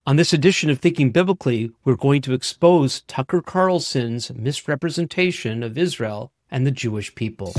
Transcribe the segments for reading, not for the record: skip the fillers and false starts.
On this edition of Thinking Biblically, we're going to expose Tucker Carlson's misrepresentation of Israel and the Jewish people.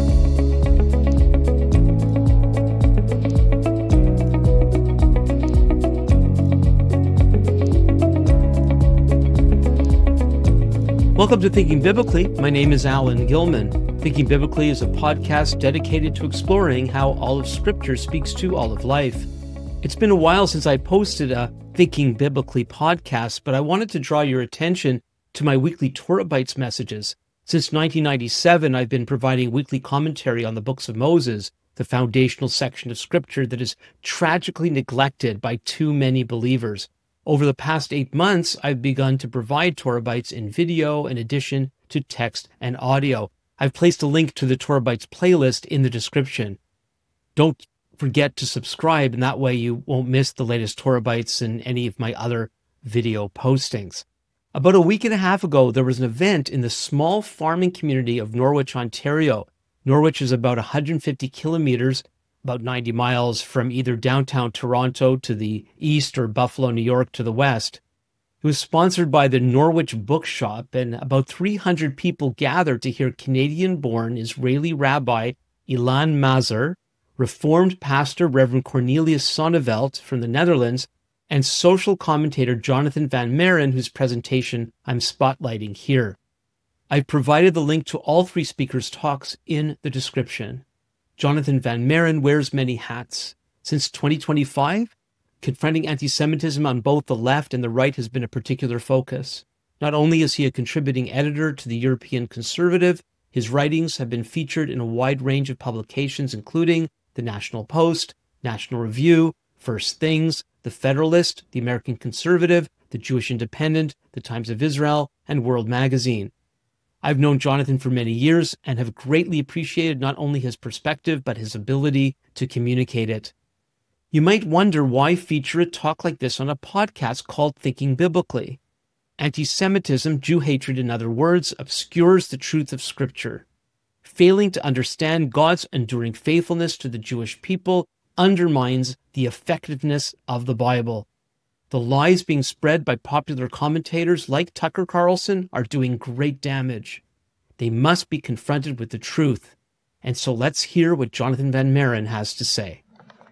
Welcome to Thinking Biblically. My name is Alan Gilman. Thinking Biblically is a podcast dedicated to exploring how all of Scripture speaks to all of life. It's been a while since I posted a Thinking Biblically podcast, but I wanted to draw your attention to my weekly Torah Bites messages. Since 1997, I've been providing weekly commentary on the books of Moses, the foundational section of Scripture that is tragically neglected by too many believers. Over the past 8 months, I've begun to provide Torah Bites in video in addition to text and audio. I've placed a link to the Torah Bites playlist in the description. Don't forget to subscribe, and that way you won't miss the latest Torah Bites and any of my other video postings. About a week and a half ago, there was an event in the small farming community of Norwich, Ontario. Norwich is about 150 kilometers, about 90 miles from either downtown Toronto to the east or Buffalo, New York to the west. It was sponsored by the Norwich Bookshop, and about 300 people gathered to hear Canadian-born Israeli rabbi Ilan Mazur, Reformed pastor Reverend Cornelius Sonneveld from the Netherlands, and social commentator Jonathan Van Maren, whose presentation I'm spotlighting here. I've provided the link to all three speakers' talks in the description. Jonathan Van Maren wears many hats. Since 2025, confronting anti-Semitism on both the left and the right has been a particular focus. Not only is he a contributing editor to the European Conservative, his writings have been featured in a wide range of publications, including the National Post, National Review, First Things, The Federalist, The American Conservative, The Jewish Independent, The Times of Israel, and World Magazine. I've known Jonathan for many years and have greatly appreciated not only his perspective, but his ability to communicate it. You might wonder why feature a talk like this on a podcast called Thinking Biblically. Anti-Semitism, Jew hatred in other words, obscures the truth of Scripture. Failing to understand God's enduring faithfulness to the Jewish people undermines the effectiveness of the Bible. The lies being spread by popular commentators like Tucker Carlson are doing great damage. They must be confronted with the truth. And so let's hear what Jonathan Van Maren has to say.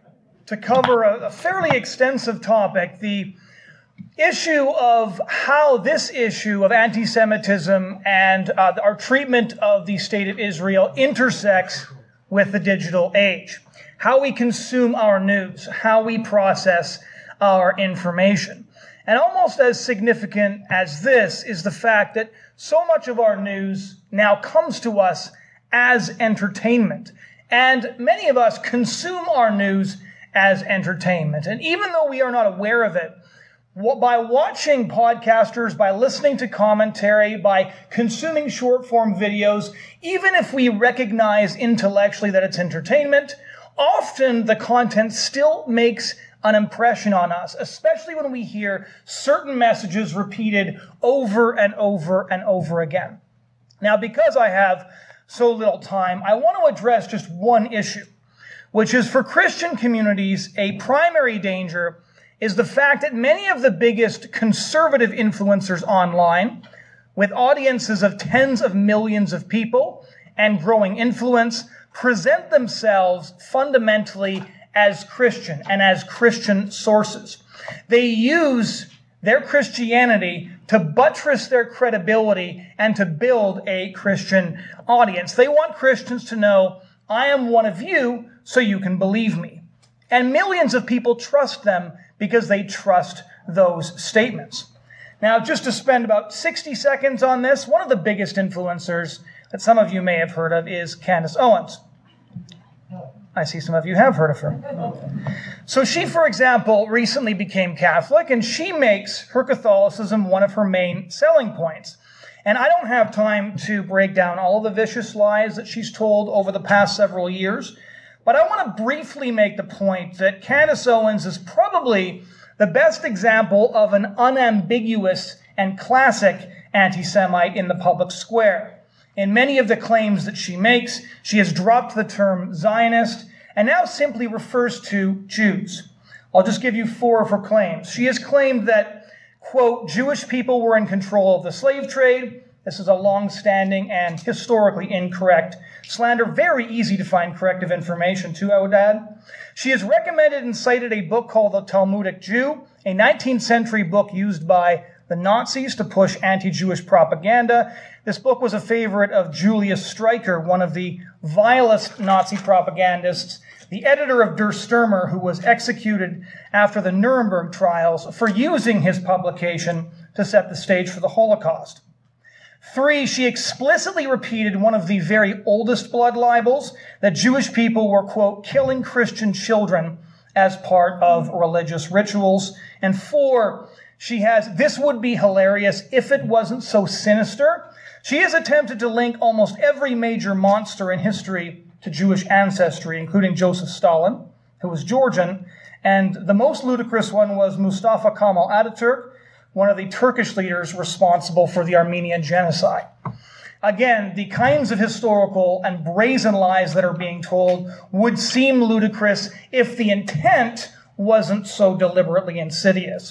To cover a fairly extensive topic, the issue of how this issue of anti-Semitism and our treatment of the state of Israel intersects with the digital age, how we consume our news, how we process our information. And almost as significant as this is the fact that so much of our news now comes to us as entertainment. And many of us consume our news as entertainment. And even though we are not aware of it, by watching podcasters, by listening to commentary, by consuming short-form videos, even if we recognize intellectually that it's entertainment, often the content still makes an impression on us, especially when we hear certain messages repeated over and over and over again. Now, because I have so little time, I want to address just one issue, which is for Christian communities, a primary danger is the fact that many of the biggest conservative influencers online, with audiences of tens of millions of people and growing influence, present themselves fundamentally as Christian and as Christian sources. They use their Christianity to buttress their credibility and to build a Christian audience. They want Christians to know, I am one of you, so you can believe me. And millions of people trust them because they trust those statements. Now, just to spend about 60 seconds on this, one of the biggest influencers that some of you may have heard of is Candace Owens. I see some of you have heard of her. So she, for example, recently became Catholic, and she makes her Catholicism one of her main selling points. And I don't have time to break down all of the vicious lies that she's told over the past several years, but I want to briefly make the point that Candace Owens is probably the best example of an unambiguous and classic anti-Semite in the public square. In many of the claims that she makes, she has dropped the term Zionist and now simply refers to Jews. I'll just give you 4 of her claims. She has claimed that, quote, Jewish people were in control of the slave trade. This is a long-standing and historically incorrect slander. Very easy to find corrective information, too, I would add. She has recommended and cited a book called The Talmudic Jew, a 19th century book used by the Nazis to push anti-Jewish propaganda. This book was a favorite of Julius Streicher, one of the vilest Nazi propagandists, the editor of Der Stürmer, who was executed after the Nuremberg trials for using his publication to set the stage for the Holocaust. 3, she explicitly repeated one of the very oldest blood libels, that Jewish people were, quote, killing Christian children as part of religious rituals. And 4, she has, this would be hilarious if it wasn't so sinister. She has attempted to link almost every major monster in history to Jewish ancestry, including Joseph Stalin, who was Georgian. And the most ludicrous one was Mustafa Kemal Ataturk, one of the Turkish leaders responsible for the Armenian genocide. Again, the kinds of historical and brazen lies that are being told would seem ludicrous if the intent wasn't so deliberately insidious.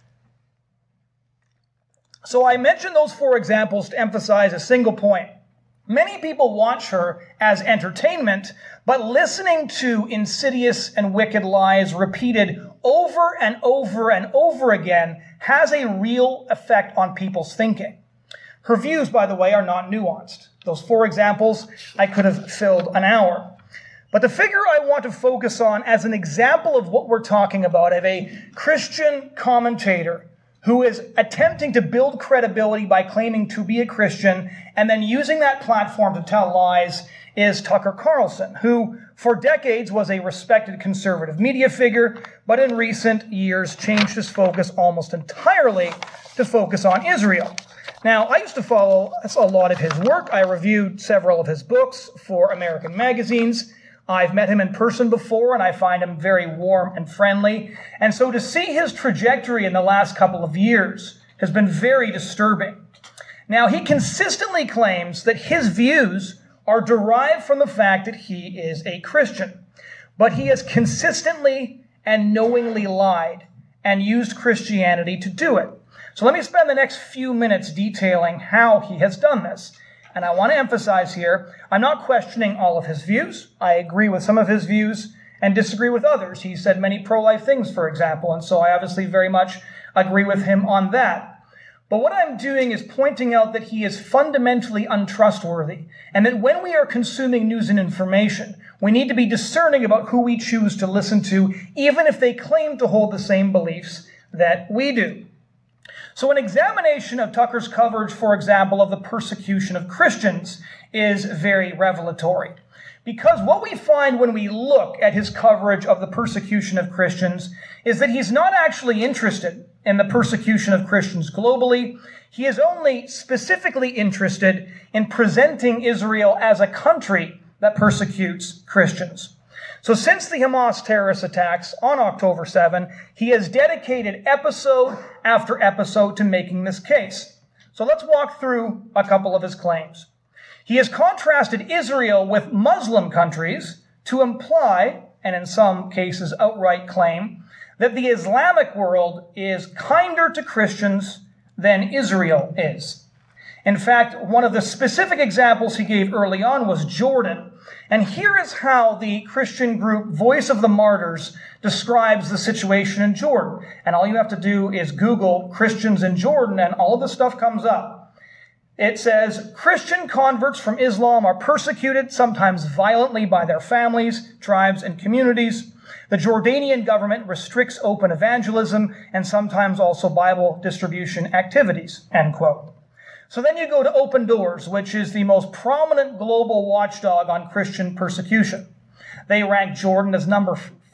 So I mentioned those 4 examples to emphasize a single point. Many people watch her as entertainment, but listening to insidious and wicked lies repeated over and over and over again has a real effect on people's thinking. Her views, by the way, are not nuanced. Those 4 examples, I could have filled an hour. But the figure I want to focus on as an example of what we're talking about, of a Christian commentator who is attempting to build credibility by claiming to be a Christian and then using that platform to tell lies, is Tucker Carlson, who for decades was a respected conservative media figure, but in recent years changed his focus almost entirely to focus on Israel. Now, I used to follow a lot of his work. I reviewed several of his books for American magazines. I've met him in person before, and I find him very warm and friendly. And so to see his trajectory in the last couple of years has been very disturbing. Now, he consistently claims that his views are derived from the fact that he is a Christian. But he has consistently and knowingly lied and used Christianity to do it. So let me spend the next few minutes detailing how he has done this. And I want to emphasize here, I'm not questioning all of his views. I agree with some of his views and disagree with others. He said many pro-life things, for example, and so I obviously very much agree with him on that. But what I'm doing is pointing out that he is fundamentally untrustworthy, and that when we are consuming news and information, we need to be discerning about who we choose to listen to, even if they claim to hold the same beliefs that we do. So an examination of Tucker's coverage, for example, of the persecution of Christians is very revelatory. Because what we find when we look at his coverage of the persecution of Christians is that he's not actually interested in the persecution of Christians globally. He is only specifically interested in presenting Israel as a country that persecutes Christians. So since the Hamas terrorist attacks on October 7, he has dedicated episode after episode to making this case. So let's walk through a couple of his claims. He has contrasted Israel with Muslim countries to imply, and in some cases outright claim, that the Islamic world is kinder to Christians than Israel is. In fact, one of the specific examples he gave early on was Jordan. And here is how the Christian group Voice of the Martyrs describes the situation in Jordan. And all you have to do is Google Christians in Jordan, and all of the stuff comes up. It says, Christian converts from Islam are persecuted, sometimes violently, by their families, tribes, and communities. The Jordanian government restricts open evangelism and sometimes also Bible distribution activities, end quote. So then you go to Open Doors, which is the most prominent global watchdog on Christian persecution. They rank Jordan as number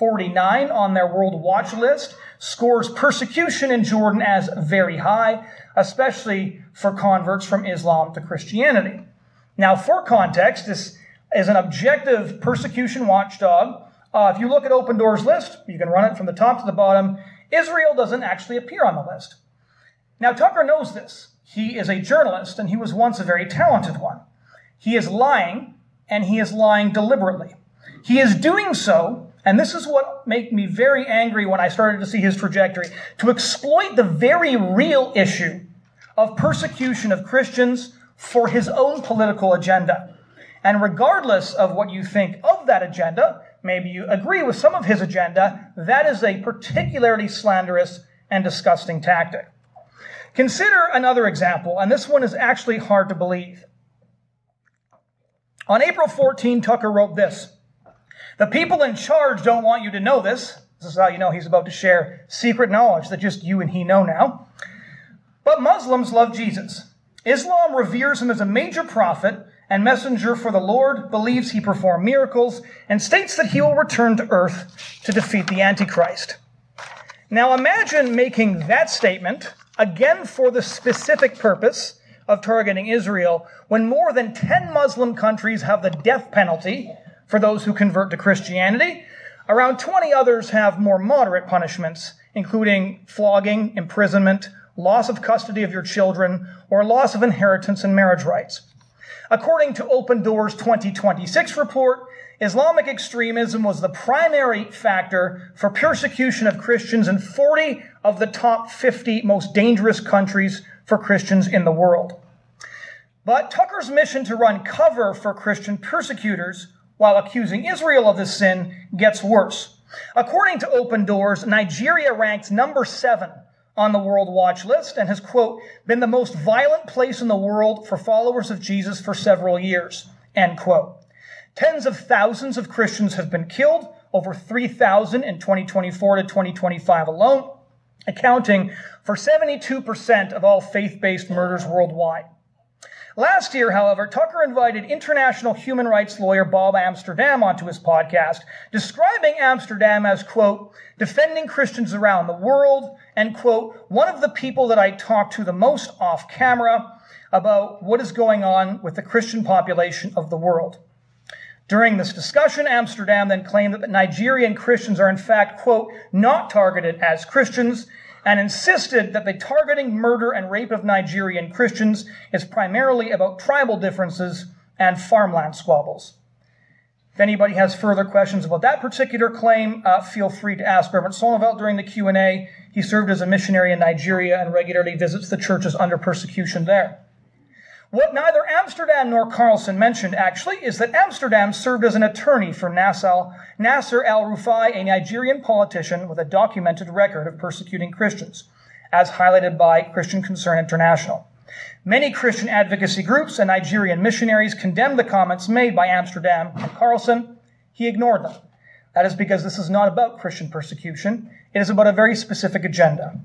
49 on their World Watch list, scores persecution in Jordan as very high, especially for converts from Islam to Christianity. Now, for context, this is an objective persecution watchdog. If you look at Open Doors list, you can run it from the top to the bottom, Israel doesn't actually appear on the list. Now, Tucker knows this. He is a journalist, and he was once a very talented one. He is lying, and he is lying deliberately. He is doing so and this is what made me very angry when I started to see his trajectory, to exploit the very real issue of persecution of Christians for his own political agenda. And regardless of what you think of that agenda, maybe you agree with some of his agenda, that is a particularly slanderous and disgusting tactic. Consider another example, and this one is actually hard to believe. On April 14, Tucker wrote this: "The people in charge don't want you to know this." This is how you know he's about to share secret knowledge that just you and he know now. "But Muslims love Jesus. Islam reveres him as a major prophet and messenger for the Lord, believes he performed miracles, and states that he will return to earth to defeat the Antichrist." Now imagine making that statement, again for the specific purpose of targeting Israel, when more than 10 Muslim countries have the death penalty for those who convert to Christianity. Around 20 others have more moderate punishments, including flogging, imprisonment, loss of custody of your children, or loss of inheritance and marriage rights. According to Open Doors' 2026 report, Islamic extremism was the primary factor for persecution of Christians in 40 of the top 50 most dangerous countries for Christians in the world. But Tucker's mission to run cover for Christian persecutors while accusing Israel of this sin gets worse. According to Open Doors, Nigeria ranks number 7 on the World Watch list and has, quote, been the most violent place in the world for followers of Jesus for several years, end quote. Tens of thousands of Christians have been killed, over 3,000 in 2024 to 2025 alone, accounting for 72% of all faith-based murders worldwide. Last year, however, Tucker invited international human rights lawyer Bob Amsterdam onto his podcast, describing Amsterdam as, quote, defending Christians around the world, and, quote, one of the people that I talk to the most off camera about what is going on with the Christian population of the world. During this discussion, Amsterdam then claimed that the Nigerian Christians are in fact, quote, not targeted as Christians, and insisted that the targeting, murder, and rape of Nigerian Christians is primarily about tribal differences and farmland squabbles. If anybody has further questions about that particular claim, feel free to ask Reverend Sonneveld during the Q&A. He served as a missionary in Nigeria and regularly visits the churches under persecution there. What neither Amsterdam nor Carlson mentioned, actually, is that Amsterdam served as an attorney for Nasser al-Rufai, a Nigerian politician with a documented record of persecuting Christians, as highlighted by Christian Concern International. Many Christian advocacy groups and Nigerian missionaries condemned the comments made by Amsterdam and Carlson. He ignored them. That is because this is not about Christian persecution. It is about a very specific agenda.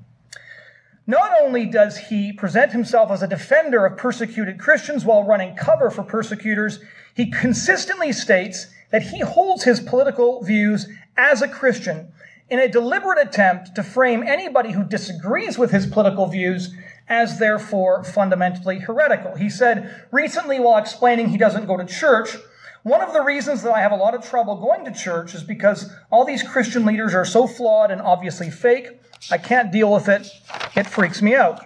Not only does he present himself as a defender of persecuted Christians while running cover for persecutors, he consistently states that he holds his political views as a Christian in a deliberate attempt to frame anybody who disagrees with his political views as therefore fundamentally heretical. He said recently while explaining he doesn't go to church, one of the reasons that I have a lot of trouble going to church is because all these Christian leaders are so flawed and obviously fake. I can't deal with it. It freaks me out.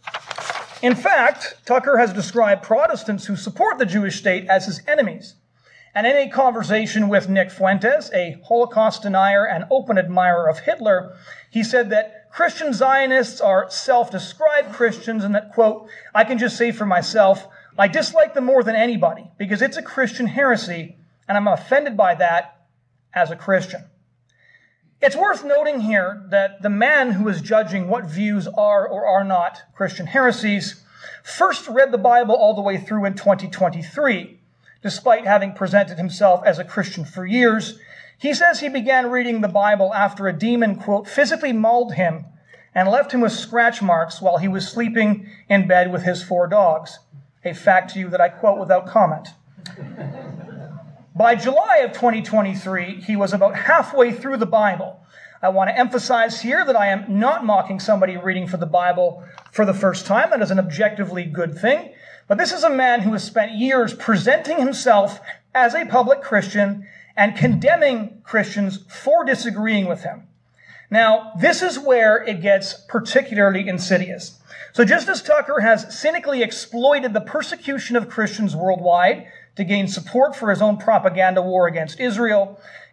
In fact, Tucker has described Protestants who support the Jewish state as his enemies. And in a conversation with Nick Fuentes, a Holocaust denier and open admirer of Hitler, he said that Christian Zionists are self-described Christians and that, quote, I can just say for myself, I dislike them more than anybody because it's a Christian heresy and I'm offended by that as a Christian. It's worth noting here that the man who is judging what views are or are not Christian heresies first read the Bible all the way through in 2023. Despite having presented himself as a Christian for years, he says he began reading the Bible after a demon, quote, physically mauled him and left him with scratch marks while he was sleeping in bed with his 4 dogs. A fact to you that I quote without comment. By July of 2023, he was about halfway through the Bible. I want to emphasize here that I am not mocking somebody reading for the Bible for the first time. That is an objectively good thing. But this is a man who has spent years presenting himself as a public Christian and condemning Christians for disagreeing with him. Now, this is where it gets particularly insidious. So just as Tucker has cynically exploited the persecution of Christians worldwide to gain support for his own propaganda war against Israel,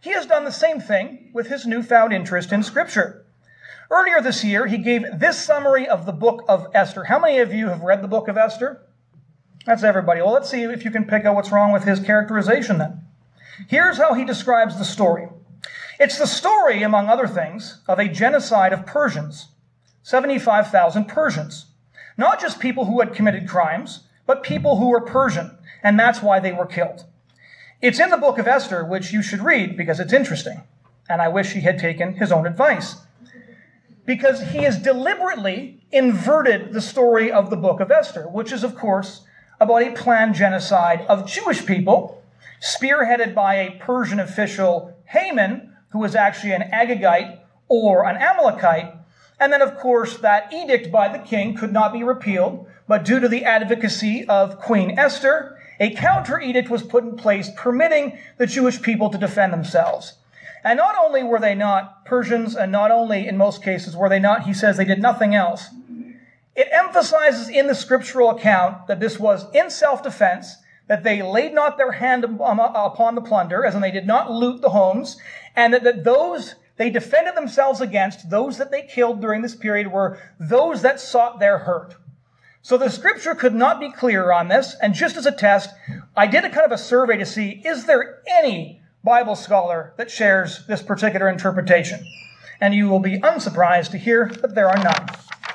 he has done the same thing with his newfound interest in Scripture. Earlier this year, he gave this summary of the book of Esther. How many of you have read the book of Esther? That's everybody. Well, let's see if you can pick out what's wrong with his characterization then. Here's how he describes the story. It's the story, among other things, of a genocide of Persians, 75,000 Persians. Not just people who had committed crimes, but people who were Persian, and that's why they were killed. It's in the book of Esther, which you should read because it's interesting, and I wish he had taken his own advice. Because he has deliberately inverted the story of the book of Esther, which is, of course, about a planned genocide of Jewish people, spearheaded by a Persian official, Haman, who was actually an Agagite or an Amalekite. And then, of course, that edict by the king could not be repealed, but due to the advocacy of Queen Esther, a counter-edict was put in place permitting the Jewish people to defend themselves. And not only were they not Persians, and not only, in most cases, were they not, he says they did nothing else. It emphasizes in the scriptural account that this was in self-defense, that they laid not their hand upon the plunder, as in they did not loot the homes, and that those they defended themselves against, those that they killed during this period, were those that sought their hurt. So the scripture could not be clearer on this, and just as a test, I did a kind of a survey to see, is there any Bible scholar that shares this particular interpretation? And you will be unsurprised to hear that there are none.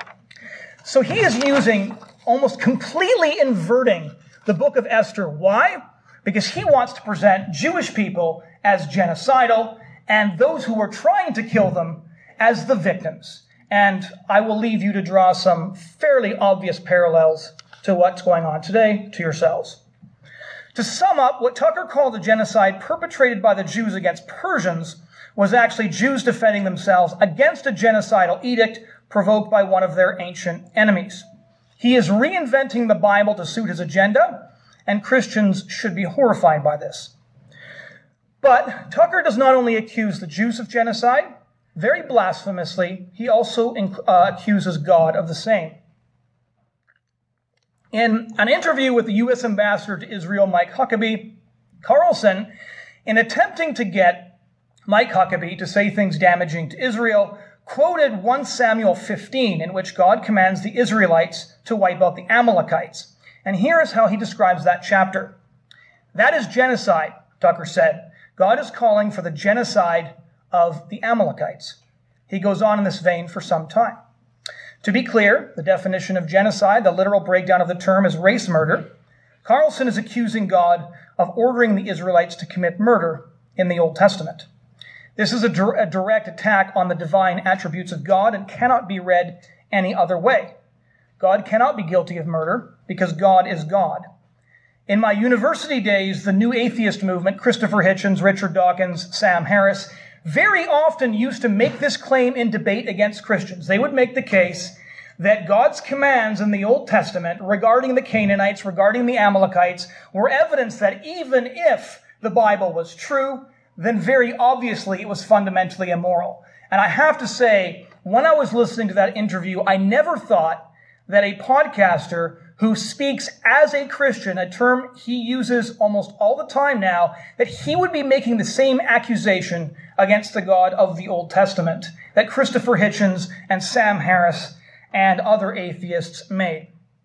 So he is using, almost completely inverting the book of Esther. Why? Because he wants to present Jewish people as genocidal and those who were trying to kill them as the victims. And I will leave you to draw some fairly obvious parallels to what's going on today to yourselves. To sum up, what Tucker called the genocide perpetrated by the Jews against Persians was actually Jews defending themselves against a genocidal edict provoked by one of their ancient enemies. He is reinventing the Bible to suit his agenda, and Christians should be horrified by this. But Tucker does not only accuse the Jews of genocide, very blasphemously, he also accuses God of the same. In an interview with the U.S. Ambassador to Israel, Mike Huckabee, Carlson, in attempting to get Mike Huckabee to say things damaging to Israel, quoted 1 Samuel 15, in which God commands the Israelites to wipe out the Amalekites. And here is how he describes that chapter. That is genocide, Tucker said. God is calling for the genocide of the Amalekites. He goes on in this vein for some time. To be clear, the definition of genocide, the literal breakdown of the term, is race murder. Carlson is accusing God of ordering the Israelites to commit murder in the Old Testament. This is a direct attack on the divine attributes of God and cannot be read any other way. God cannot be guilty of murder because God is God. In my university days, the New Atheist movement, Christopher Hitchens, Richard Dawkins, Sam Harris, very often used to make this claim in debate against Christians. They would make the case that God's commands in the Old Testament regarding the Canaanites, regarding the Amalekites, were evidence that even if the Bible was true, then very obviously it was fundamentally immoral. And I have to say, when I was listening to that interview, I never thought that a podcaster who speaks as a Christian, a term he uses almost all the time now, that he would be making the same accusation against the God of the Old Testament that Christopher Hitchens and Sam Harris and other atheists made.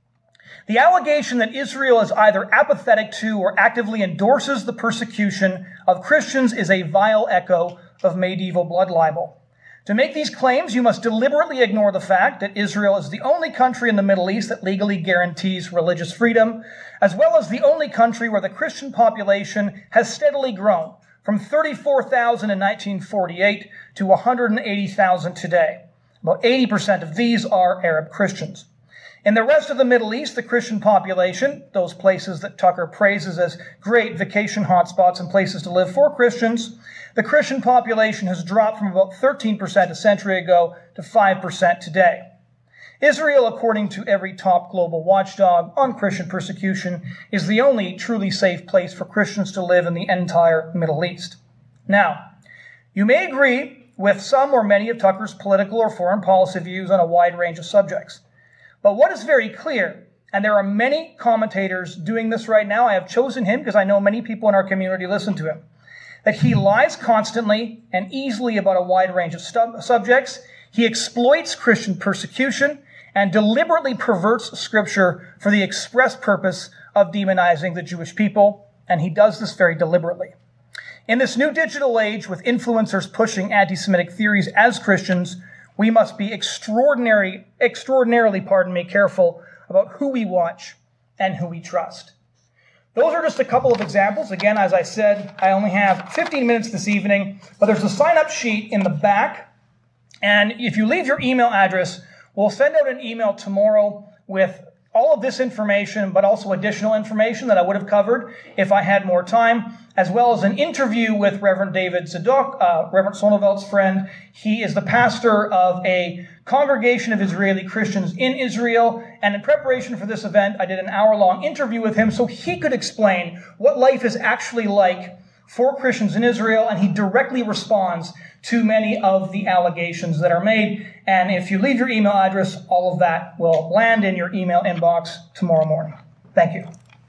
The allegation that Israel is either apathetic to or actively endorses the persecution of Christians is a vile echo of medieval blood libel. To make these claims, you must deliberately ignore the fact that Israel is the only country in the Middle East that legally guarantees religious freedom, as well as the only country where the Christian population has steadily grown from 34,000 in 1948 to 180,000 today. About 80% of these are Arab Christians. In the rest of the Middle East, the Christian population, those places that Tucker praises as great vacation hotspots and places to live for Christians, the Christian population has dropped from about 13% a century ago to 5% today. Israel, according to every top global watchdog on Christian persecution, is the only truly safe place for Christians to live in the entire Middle East. Now, you may agree with some or many of Tucker's political or foreign policy views on a wide range of subjects. But what is very clear, and there are many commentators doing this right now, I have chosen him because I know many people in our community listen to him, that he lies constantly and easily about a wide range of subjects. He exploits Christian persecution and deliberately perverts Scripture for the express purpose of demonizing the Jewish people, and he does this very deliberately. In this new digital age, with influencers pushing anti-Semitic theories as Christians, we must be extraordinarily, careful about who we watch and who we trust. Those are just a couple of examples. Again, as I said, I only have 15 minutes this evening, but there's a sign-up sheet in the back, and if you leave your email address, we'll send out an email tomorrow with all of this information, but also additional information that I would have covered if I had more time, as well as an interview with Reverend David Zadok, Reverend Sonnenfeld's friend. He is the pastor of a congregation of Israeli Christians in Israel, and in preparation for this event, I did an hour-long interview with him so he could explain what life is actually like for Christians in Israel, and he directly responds to many of the allegations that are made. And if you leave your email address, all of that will land in your email inbox tomorrow morning. Thank you.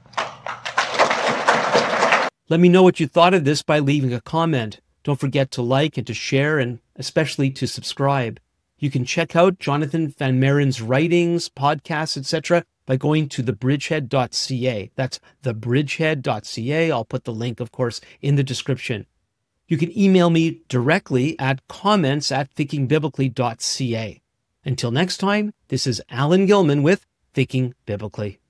Let me know what you thought of this by leaving a comment. Don't forget to like and to share, and especially to subscribe. You can check out Jonathan Van Maren's writings, podcasts, etc. by going to thebridgehead.ca. That's thebridgehead.ca. I'll put the link, of course, in the description. You can email me directly at comments@thinkingbiblically.ca. Until next time, this is Alan Gilman with Thinking Biblically.